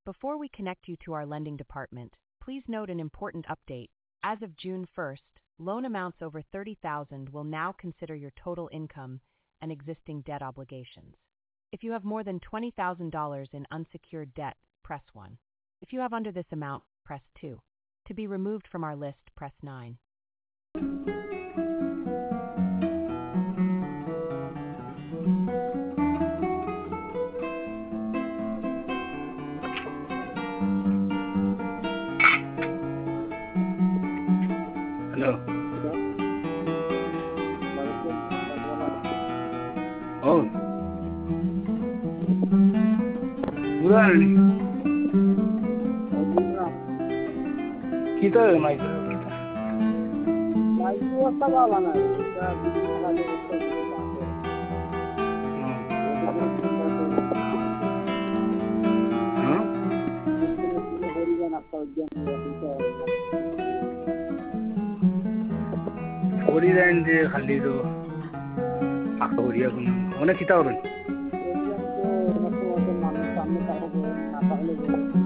Before we connect you to our lending department, please note an important update. As of June 1st, loan amounts over $30,000 will now consider your total income and existing debt obligations. If you have more than $20,000 in unsecured debt, press 1. If you have under this amount, press 2. To be removed from our list, press 9. Hello. Oh. Bulan. Kita mai kita. Mai apa kawan ada? Kita ada Oridan je खाली तो aku dia pun. Mana kita orang? Oridan tu macam mana? Sampai tahu apa? Apa lagi?